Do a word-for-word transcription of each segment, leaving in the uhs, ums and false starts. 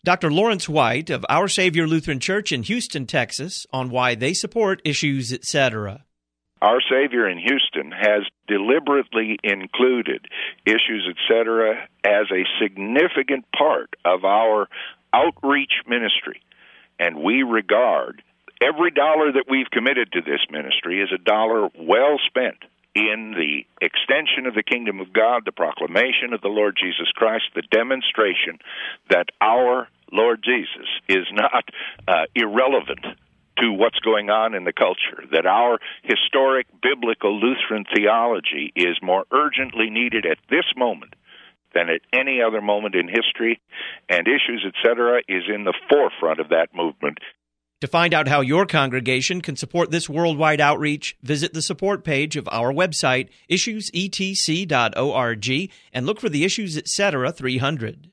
Doctor Lawrence White of Our Savior Lutheran Church in Houston, Texas, on why they support Issues, et cetera. Our Savior in Houston has deliberately included Issues, et cetera as a significant part of our outreach ministry, and we regard every dollar that we've committed to this ministry as a dollar well spent in the extension of the kingdom of God, the proclamation of the Lord Jesus Christ, the demonstration that our Lord Jesus is not uh, irrelevant to what's going on in the culture, that our historic biblical Lutheran theology is more urgently needed at this moment than at any other moment in history, and Issues, et cetera, is in the forefront of that movement. To find out how your congregation can support this worldwide outreach, visit the support page of our website, issues e t c dot org, and look for the Issues, et cetera three hundred.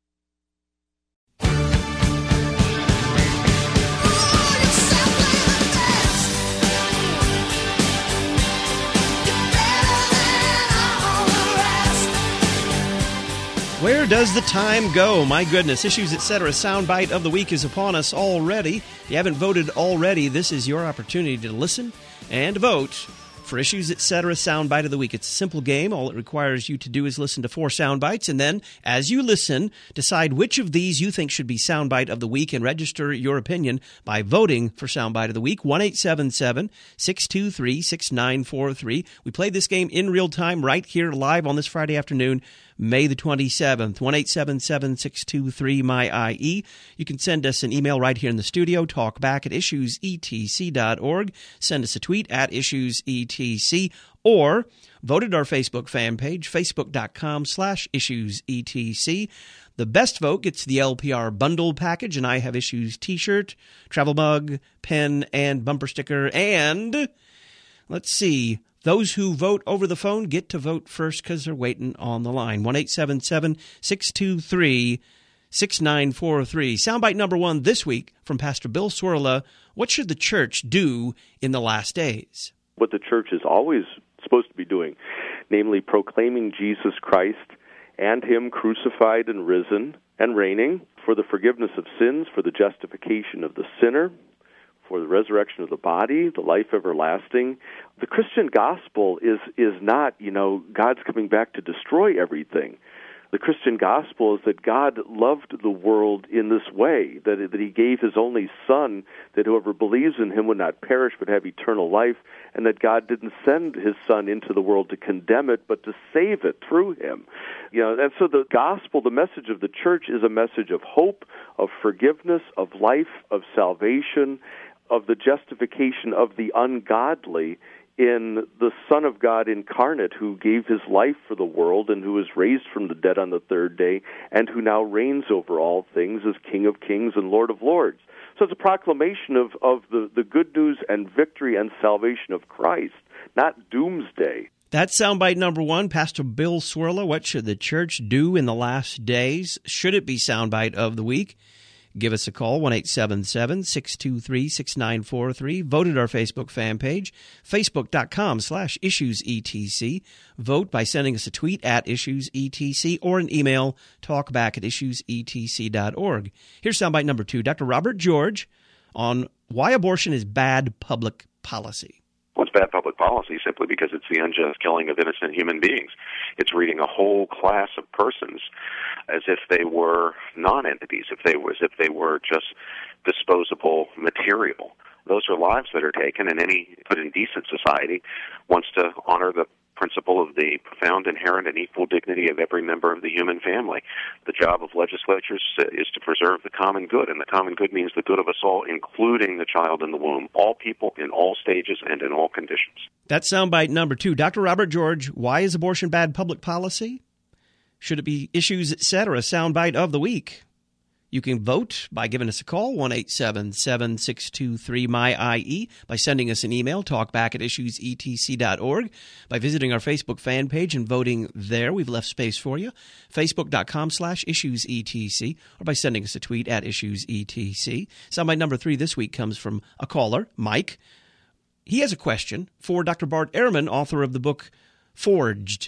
Where does the time go? My goodness, Issues, et cetera. Soundbite of the week is upon us already. If you haven't voted already, this is your opportunity to listen and vote for Issues, et cetera. Soundbite of the week. It's a simple game. All it requires you to do is listen to four soundbites, and then, as you listen, decide which of these you think should be Soundbite of the week and register your opinion by voting for Soundbite of the week. one eight seven seven, six two three, six nine four three. We play this game in real time right here live on this Friday afternoon, May the twenty-seventh, one eight seven seven, six two three, M Y I E. You can send us an email right here in the studio, talkback at issues e t c dot org. Send us a tweet at issues e t c, or vote at our Facebook fan page, facebook.com slash issuesetc. The best vote gets the L P R bundle package, and I have Issues t-shirt, travel mug, pen, and bumper sticker, and let's see, those who vote over the phone get to vote first because they're waiting on the line. one eight seven seven, six two three, six nine four three. Soundbite number one this week from Pastor Bill Cwirla. What should the church do in the last days? What the church is always supposed to be doing, namely proclaiming Jesus Christ and Him crucified and risen and reigning for the forgiveness of sins, for the justification of the sinner, for the resurrection of the body, the life everlasting. The Christian gospel is is not, you know, God's coming back to destroy everything. The Christian gospel is that God loved the world in this way, that, that He gave His only Son, that whoever believes in Him would not perish but have eternal life, and that God didn't send His Son into the world to condemn it, but to save it through Him. You know, and so the gospel, the message of the church, is a message of hope, of forgiveness, of life, of salvation, of the justification of the ungodly in the Son of God incarnate, who gave His life for the world and who was raised from the dead on the third day, and who now reigns over all things as King of kings and Lord of lords. So it's a proclamation of, of the, the good news and victory and salvation of Christ, not doomsday. That's soundbite number one. Pastor Bill Cwirla, what should the church do in the last days? Should it be soundbite of the week? Give us a call, one eight seven seven, six two three, six nine four three. Vote at our Facebook fan page, facebook.com slash issuesetc. Vote by sending us a tweet at issuesetc or an email, talkback at issuesetc dot org. Here's soundbite number two. Doctor Robert George on why abortion is bad public policy. Well, it's bad public policy simply because it's the unjust killing of innocent human beings. It's treating a whole class of persons as if they were non-entities, if they as if they were just disposable material. Those are lives that are taken, and any put in decent society wants to honor the principle of the profound, inherent, and equal dignity of every member of the human family. The job of legislatures is to preserve the common good, and the common good means the good of us all, including the child in the womb, all people in all stages and in all conditions. That's soundbite number two. Doctor Robert George, why is abortion bad public policy? Should it be Issues, et cetera? Soundbite of the week. You can vote by giving us a call, one eight seven seven, six two three, M Y I E, by sending us an email, talkback at issuesetc dot org, by visiting our Facebook fan page and voting there. We've left space for you, facebook.com slash issuesetc, or by sending us a tweet at issuesetc. Soundbite number three this week comes from a caller, Mike. He has a question for Doctor Bart Ehrman, author of the book Forged.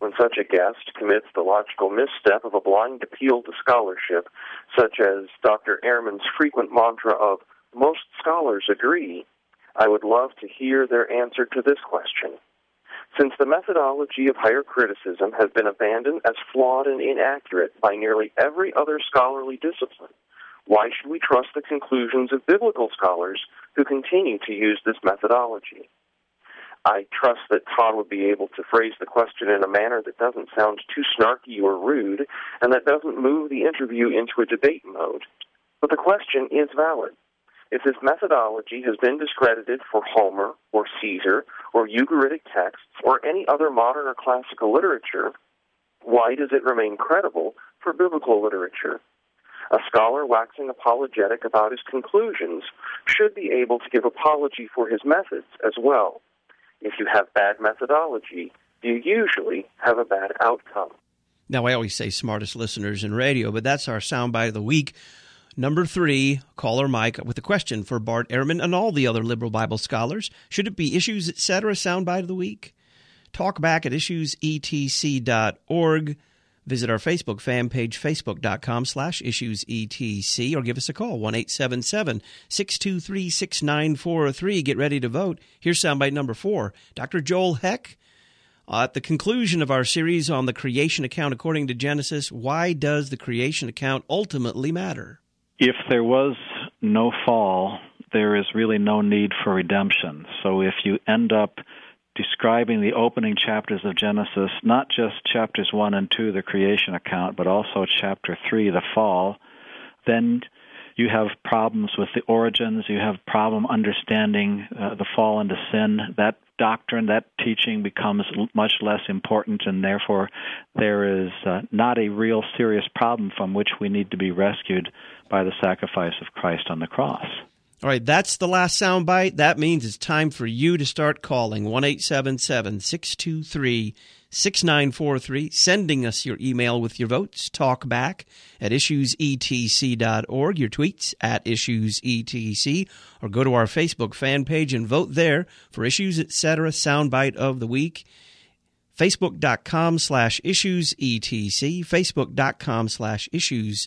when such a guest commits the logical misstep of a blind appeal to scholarship, such as Doctor Ehrman's frequent mantra of, "Most scholars agree," I would love to hear their answer to this question. Since the methodology of higher criticism has been abandoned as flawed and inaccurate by nearly every other scholarly discipline, why should we trust the conclusions of biblical scholars who continue to use this methodology? I trust that Todd would be able to phrase the question in a manner that doesn't sound too snarky or rude, and that doesn't move the interview into a debate mode. But the question is valid. If this methodology has been discredited for Homer or Caesar or Ugaritic texts or any other modern or classical literature, why does it remain credible for biblical literature? A scholar waxing apologetic about his conclusions should be able to give apology for his methods as well. If you have bad methodology, you usually have a bad outcome. Now, I always say smartest listeners in radio, but that's our soundbite of the week. Number three, caller Mike with a question for Bart Ehrman and all the other liberal Bible scholars. Should it be Issues, et cetera, soundbite of the week? Talk back at issues e t c dot org. Visit our Facebook fan page, facebook.com slash issuesetc, or give us a call, one eight seven seven, six two three, six nine four three. Get ready to vote. Here's soundbite number four. Doctor Joel Heck, uh, at the conclusion of our series on the creation account according to Genesis, why does the creation account ultimately matter? If there was no fall, there is really no need for redemption. So if you end up describing the opening chapters of Genesis, not just chapters one and two, the creation account, but also chapter three, the fall, then you have problems with the origins, you have problem understanding uh, the fall into sin. That doctrine, that teaching becomes much less important, and therefore there is uh, not a real serious problem from which we need to be rescued by the sacrifice of Christ on the cross. All right, that's the last soundbite. That means it's time for you to start calling one eight seven seven, six two three, six nine four three, sending us your email with your votes, talk back at issues e t c dot org, your tweets at issues e t c, or go to our Facebook fan page and vote there for Issues, et cetera, soundbite of the week. Facebook.com slash issues etc, Facebook.com slash issues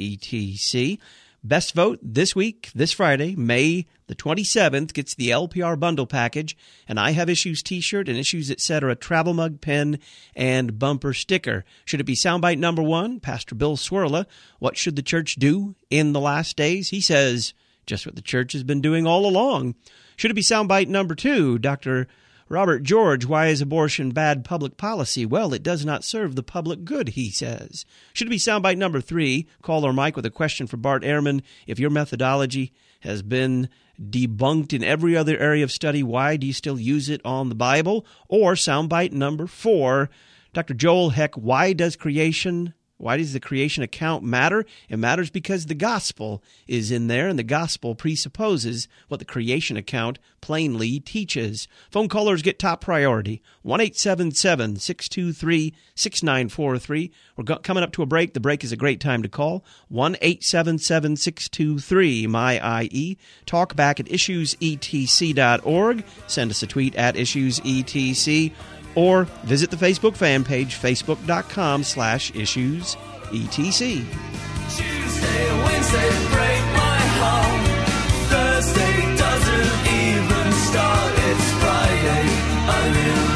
etc. Best vote this week, this Friday, May the twenty-seventh, gets the L P R bundle package, and I Have Issues t-shirt and Issues, et cetera, travel mug, pen, and bumper sticker. Should it be soundbite number one? Pastor Bill Swirla, what should the church do in the last days? He says, just what the church has been doing all along. Should it be soundbite number two? Doctor Robert George, why is abortion bad public policy? Well, it does not serve the public good, he says. Should it be soundbite number three? Caller Mike with a question for Bart Ehrman. If your methodology has been debunked in every other area of study, why do you still use it on the Bible? Or soundbite number four, Doctor Joel Heck, why does creation Why does the creation account matter? It matters because the gospel is in there, and the gospel presupposes what the creation account plainly teaches. Phone callers get top priority, one eight seven seven, six two three, six nine four three. We're go- coming up to a break. The break is a great time to call, one eight seven seven, six two three, M Y I E. Talk back at issues e t c dot org. Send us a tweet at issues e t c. Or visit the Facebook fan page, facebook.com slash issues etc. Tuesday, Wednesday, break my heart. Thursday doesn't even start. It's Friday, I'm in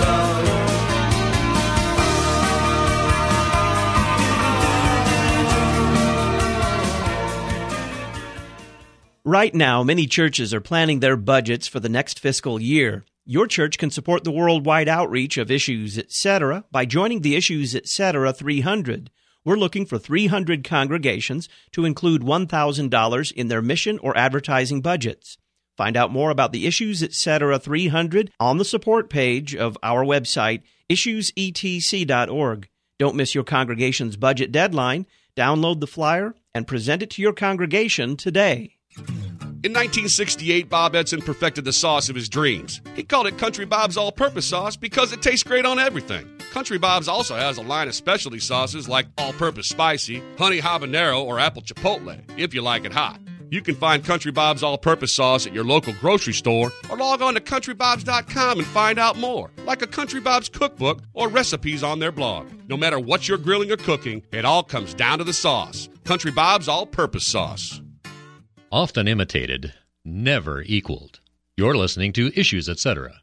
love. Right now, many churches are planning their budgets for the next fiscal year. Your church can support the worldwide outreach of Issues, et cetera by joining the Issues, et cetera three hundred. We're looking for three hundred congregations to include one thousand dollars in their mission or advertising budgets. Find out more about the Issues, et cetera three hundred on the support page of our website, issues e t c dot org. Don't miss your congregation's budget deadline. Download the flyer and present it to your congregation today. In nineteen sixty-eight, Bob Edson perfected the sauce of his dreams. He called it Country Bob's All-Purpose Sauce because it tastes great on everything. Country Bob's also has a line of specialty sauces like All-Purpose Spicy, Honey Habanero, or Apple Chipotle, if you like it hot. You can find Country Bob's all-purpose sauce at your local grocery store or log on to country bobs dot com and find out more, like a Country Bob's cookbook or recipes on their blog. No matter what you're grilling or cooking, it all comes down to the sauce. Country Bob's all-purpose sauce. Often imitated, never equaled. You're listening to Issues, et cetera.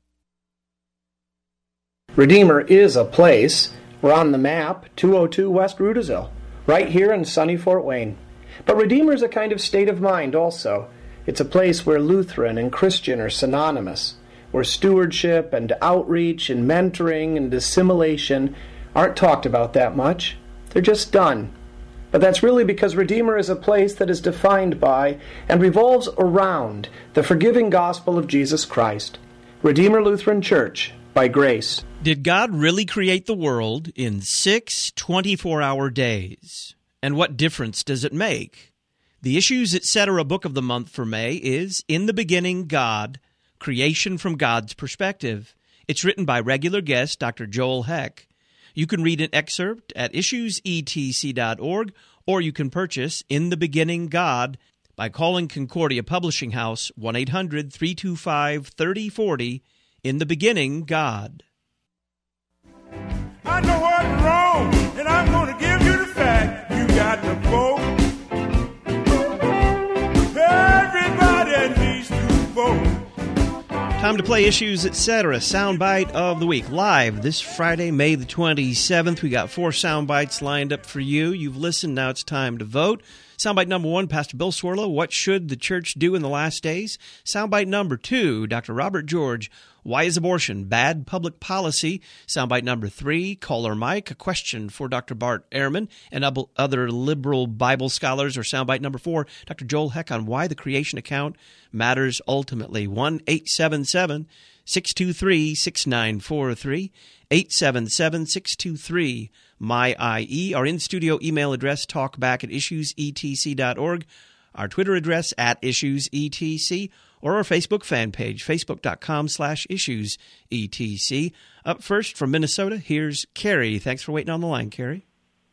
Redeemer is a place. We're on the map, two oh two West Rudisill, right here in sunny Fort Wayne. But Redeemer is a kind of state of mind also. It's a place where Lutheran and Christian are synonymous, where stewardship and outreach and mentoring and assimilation aren't talked about that much. They're just done. But that's really because Redeemer is a place that is defined by and revolves around the forgiving gospel of Jesus Christ. Redeemer Lutheran Church, by grace. Did God really create the world in six twenty-four hour days? And what difference does it make? The Issues, et cetera book of the month for May is In the Beginning, God, Creation from God's Perspective. It's written by regular guest Doctor Joel Heck. You can read an excerpt at issues e t c dot org, or you can purchase In the Beginning, God by calling Concordia Publishing House one eight hundred three two five three oh four oh. In the Beginning, God. I know what's wrong, and I'm going to give you the fact. You got to vote. Everybody needs to vote. Time to play Issues, et cetera. Soundbite of the week. Live this Friday, May the twenty-seventh. We got four soundbites lined up for you. You've listened. Now it's time to vote. Soundbite number one, Pastor Bill Cwirla, What Should the Church Do in the Last Days? Soundbite number two, Doctor Robert George, Why is Abortion Bad Public Policy? Soundbite number three, Caller Mike, a question for Doctor Bart Ehrman and other liberal Bible scholars. Or soundbite number four, Doctor Joel Heck on why the creation account matters ultimately. one eight seven seven, six two three, six nine four three, eight seven seven, six two three, M Y I E. Our in-studio email address, talkback at issues e t c dot org. Our Twitter address, at issues e t c. Or our Facebook fan page, facebook.com slash issues etc. Up first from Minnesota, here's Carrie. Thanks for waiting on the line, Carrie.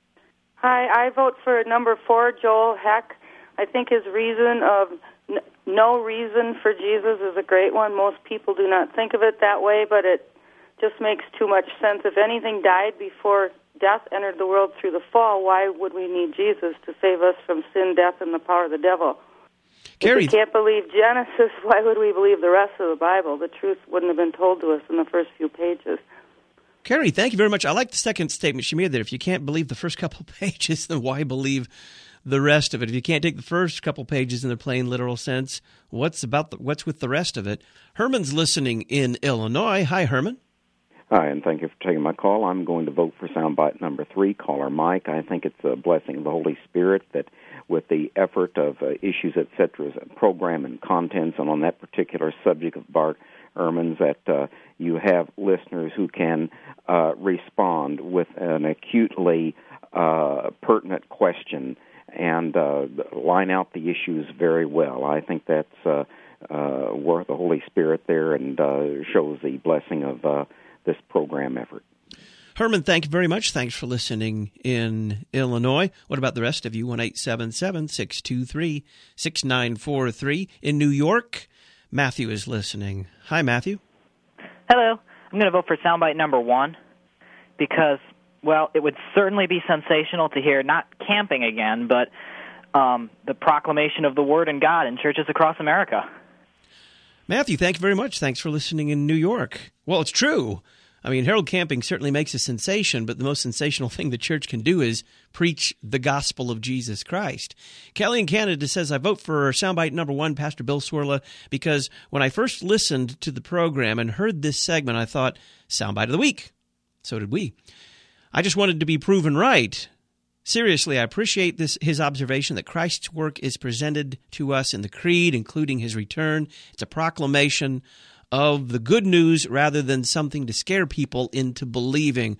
Hi, I vote for number four, Joel Heck. I think his reason of n- no reason for Jesus is a great one. Most people do not think of it that way, but it just makes too much sense. If anything died before death entered the world through the fall, why would we need Jesus to save us from sin, death, and the power of the devil? Carrie, if we can't believe Genesis, why would we believe the rest of the Bible? The truth wouldn't have been told to us in the first few pages. Carrie, thank you very much. I like the second statement she made there. If you can't believe the first couple pages, then why believe the rest of it? If you can't take the first couple pages in their plain literal sense, what's about the, what's with the rest of it? Herman's listening in Illinois. Hi, Herman. Hi, and thank you for taking my call. I'm going to vote for soundbite number three, Caller Mike. I think it's a blessing of the Holy Spirit that with the effort of uh, Issues, et cetera's program and contents, and on that particular subject of Bart Ehrman's, that uh, you have listeners who can uh, respond with an acutely uh, pertinent question and uh, line out the issues very well. I think that's uh, uh, worth the Holy Spirit there and uh, shows the blessing of uh, this program effort. Herman, thank you very much. Thanks for listening in Illinois. What about the rest of you? one eight seven seven, six two three, six nine four three. In New York, Matthew is listening. Hi, Matthew. Hello. I'm going to vote for soundbite number one because, well, it would certainly be sensational to hear not camping again, but um, the proclamation of the Word and God in churches across America. Matthew, thank you very much. Thanks for listening in New York. Well, it's true. I mean, Harold Camping certainly makes a sensation, but the most sensational thing the church can do is preach the gospel of Jesus Christ. Kelly in Canada says, I vote for soundbite number one, Pastor Bill Cwirla, because when I first listened to the program and heard this segment, I thought, soundbite of the week. So did we. I just wanted to be proven right. Seriously, I appreciate this his observation that Christ's work is presented to us in the Creed, including his return. It's a proclamation of the good news rather than something to scare people into believing.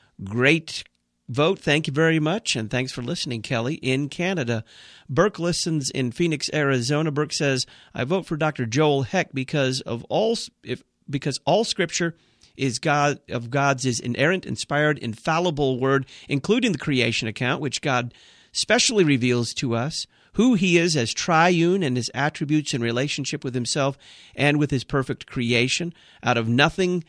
Great vote. Thank you very much, and thanks for listening, Kelly, in Canada. Burke listens in Phoenix, Arizona. Burke says, I vote for Doctor Joel Heck because of all if because all Scripture is God of God's is inerrant, inspired, infallible word, including the creation account, which God specially reveals to us who he is as triune and his attributes in relationship with himself and with his perfect creation, out of nothing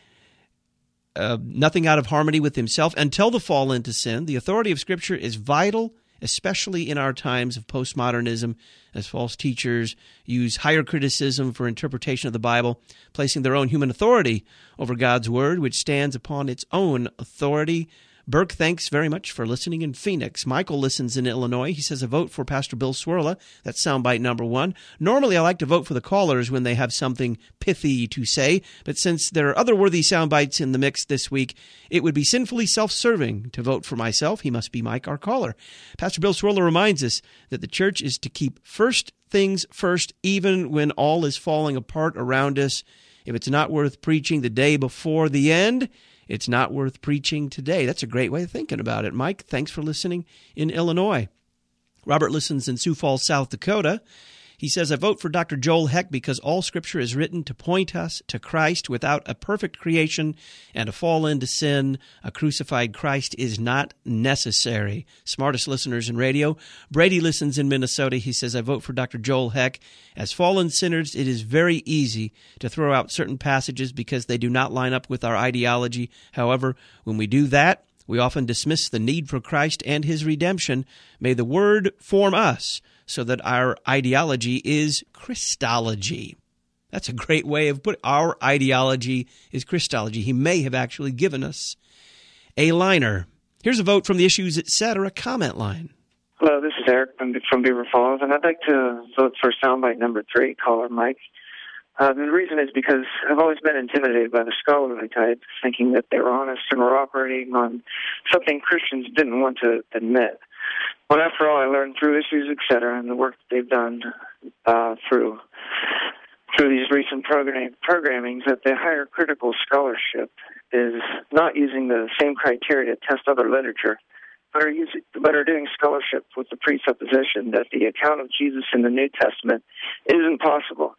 uh, nothing out of harmony with himself until the fall into sin. The authority of Scripture is vital, especially in our times of postmodernism, as false teachers use higher criticism for interpretation of the Bible, placing their own human authority over God's Word, which stands upon its own authority. Burke, thanks very much for listening in Phoenix. Michael listens in Illinois. He says, a vote for Pastor Bill Swirla. That's soundbite number one. Normally, I like to vote for the callers when they have something pithy to say, but since there are other worthy soundbites in the mix this week, it would be sinfully self-serving to vote for myself. He must be Mike, our caller. Pastor Bill Swirla reminds us that the church is to keep first things first, even when all is falling apart around us. If it's not worth preaching the day before the end, it's not worth preaching today. That's a great way of thinking about it. Mike, thanks for listening in Illinois. Robert listens in Sioux Falls, South Dakota. He says, I vote for Doctor Joel Heck because all Scripture is written to point us to Christ. Without a perfect creation and a fall into sin, a crucified Christ is not necessary. Smartest listeners in radio. Brady listens in Minnesota. He says, I vote for Doctor Joel Heck. As fallen sinners, it is very easy to throw out certain passages because they do not line up with our ideology. However, when we do that, we often dismiss the need for Christ and his redemption. May the Word form us so that our ideology is Christology. That's a great way of putting it. Our ideology is Christology. He may have actually given us a liner. Here's a vote from the Issues Etc. comment line. Hello, this is Eric from, from Beaver Falls, and I'd like to vote for soundbite number three, caller Mike. Uh, the reason is because I've always been intimidated by the scholarly type, thinking that they were honest and were operating on something Christians didn't want to admit. But after all, I learned through Issues, et cetera, and the work that they've done uh, through through these recent program, programmings, that the higher critical scholarship is not using the same criteria to test other literature, but are, using, but are doing scholarship with the presupposition that the account of Jesus in the New Testament isn't possible.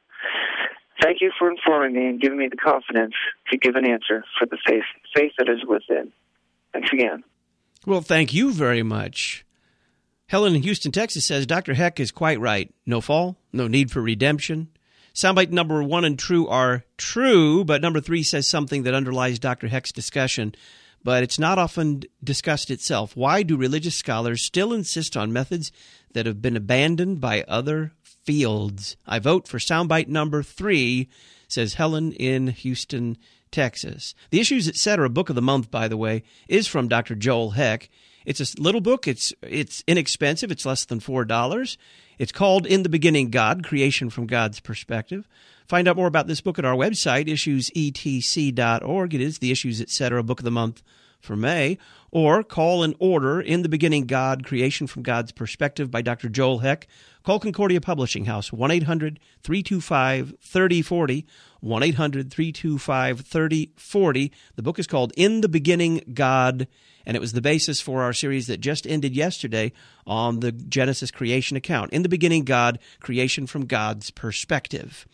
Thank you for informing me and giving me the confidence to give an answer for the faith, faith that is within. Thanks again. Well, thank you very much. Helen in Houston, Texas says, Doctor Heck is quite right. No fall, no need for redemption. Soundbite number one and true are true, but number three says something that underlies Doctor Heck's discussion, but it's not often discussed itself. Why do religious scholars still insist on methods that have been abandoned by other fields? I vote for soundbite number three, says Helen in Houston, Texas. The Issues, et cetera. Book of the month, by the way, is from Doctor Joel Heck. It's a little book. It's it's inexpensive. It's less than four dollars. It's called In the Beginning God, Creation from God's Perspective. Find out more about this book at our website, issues e t c dot org. It is the Issues, et cetera. Book of the month for May. Or call and order In the Beginning God, Creation from God's Perspective by Doctor Joel Heck. Call Concordia Publishing House, one eight hundred three two five three oh four oh, one eight hundred three two five three oh four oh. The book is called In the Beginning God, and it was the basis for our series that just ended yesterday on the Genesis creation account. In the Beginning God, Creation from God's Perspective.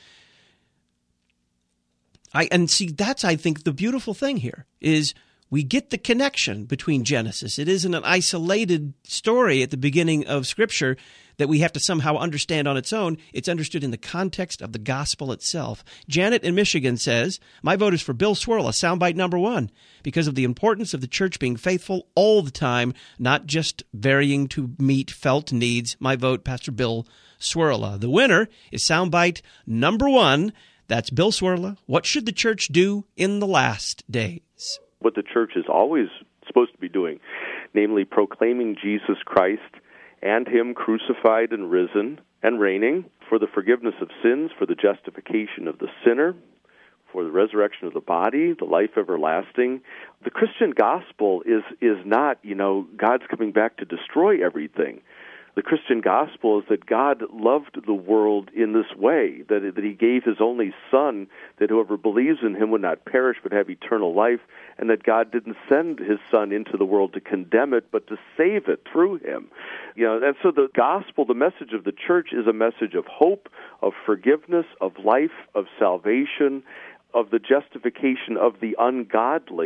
I and see, that's, I think, the beautiful thing here is we get the connection between Genesis. It isn't an isolated story at the beginning of Scripture that we have to somehow understand on its own. It's understood in the context of the gospel itself. Janet in Michigan says, my vote is for Bill Swirla, soundbite number one, because of the importance of the church being faithful all the time, not just varying to meet felt needs. My vote, Pastor Bill Swirla. The winner is soundbite number one. That's Bill Swirla. What should the church do in the last days? What the church is always supposed to be doing, namely proclaiming Jesus Christ and Him crucified and risen and reigning for the forgiveness of sins, for the justification of the sinner, for the resurrection of the body, the life everlasting. The Christian gospel is is not, you know, God's coming back to destroy everything. The Christian gospel is that God loved the world in this way, that, that He gave His only Son, that whoever believes in Him would not perish but have eternal life, and that God didn't send His Son into the world to condemn it, but to save it through Him. You know, and so the gospel, the message of the church, is a message of hope, of forgiveness, of life, of salvation, of the justification of the ungodly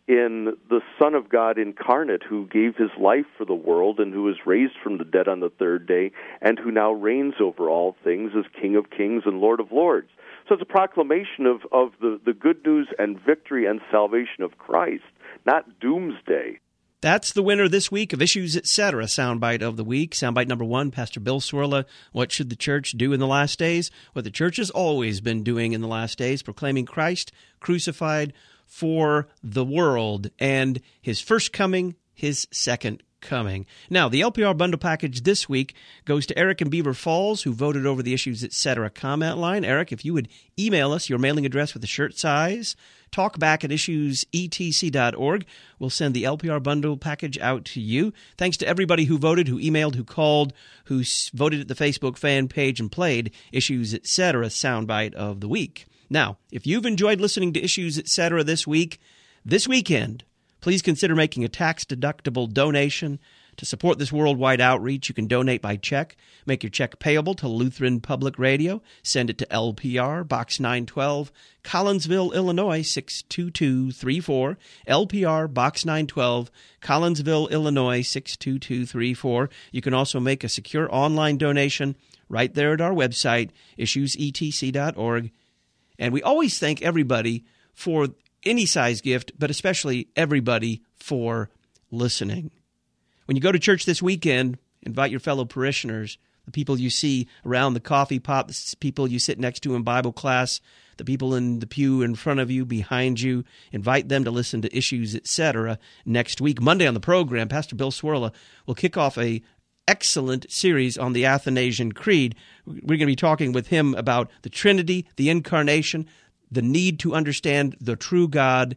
in the Son of God incarnate, who gave his life for the world and who was raised from the dead on the third day, and who now reigns over all things as King of Kings and Lord of Lords. So it's a proclamation of, of the, the good news and victory and salvation of Christ, not doomsday. That's the winner this week of Issues Etc. Soundbite of the Week. Soundbite number one, Pastor Bill Cwirla. What should the church do in the last days? What the church has always been doing in the last days, proclaiming Christ crucified for the world and his first coming, his second coming. Now, the L P R bundle package this week goes to Eric in Beaver Falls, who voted over the Issues Etc. comment line. Eric, if you would email us your mailing address with the shirt size, talkback at issues e t c dot org. We'll send the L P R bundle package out to you. Thanks to everybody who voted, who emailed, who called, who voted at the Facebook fan page and played Issues Etc. Soundbite of the Week. Now, if you've enjoyed listening to Issues Etc. this week, this weekend, please consider making a tax-deductible donation to support this worldwide outreach. You can donate by check. Make your check payable to Lutheran Public Radio. Send it to L P R, Box nine twelve, Collinsville, Illinois, six two two three four. L P R, Box nine twelve, Collinsville, Illinois, six two two three four. You can also make a secure online donation right there at our website, issues e t c dot org. And we always thank everybody for any size gift, but especially everybody for listening. When you go to church this weekend, invite your fellow parishioners, the people you see around the coffee pot, the people you sit next to in Bible class, the people in the pew in front of you, behind you. Invite them to listen to Issues Etc. next week. Monday on the program, Pastor Bill Cwirla will kick off a excellent series on the Athanasian Creed. We're going to be talking with him about the Trinity, the Incarnation, the need to understand the true God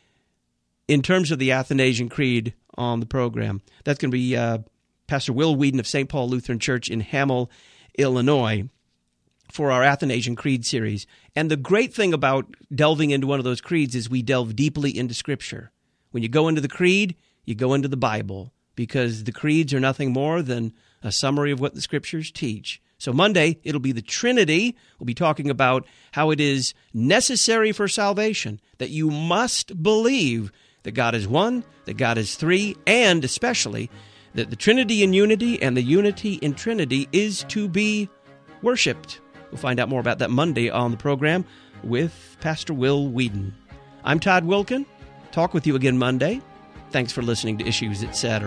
in terms of the Athanasian Creed on the program. That's going to be uh, Pastor Will Whedon of Saint Paul Lutheran Church in Hamel, Illinois, for our Athanasian Creed series. And the great thing about delving into one of those creeds is we delve deeply into Scripture. When you go into the creed, you go into the Bible, because the creeds are nothing more than a summary of what the Scriptures teach. So Monday, it'll be the Trinity. We'll be talking about how it is necessary for salvation, that you must believe that God is one, that God is three, and especially that the Trinity in unity and the unity in Trinity is to be worshipped. We'll find out more about that Monday on the program with Pastor Will Whedon. I'm Todd Wilken. Talk with you again Monday. Thanks for listening to Issues Etc.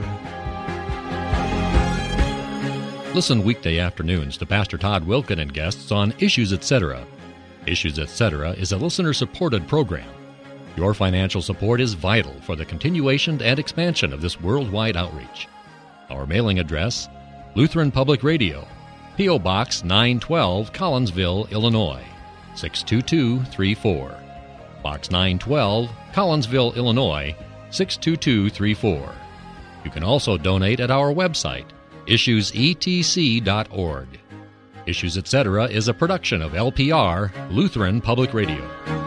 Listen weekday afternoons to Pastor Todd Wilken and guests on Issues Etc. Issues Etc. is a listener-supported program. Your financial support is vital for the continuation and expansion of this worldwide outreach. Our mailing address, Lutheran Public Radio, P O. Box nine twelve, Collinsville, Illinois, six two two three four. Box nine twelve, Collinsville, Illinois, six two two three four. You can also donate at our website, issues e t c dot org. Issues Etc. is a production of L P R, Lutheran Public Radio.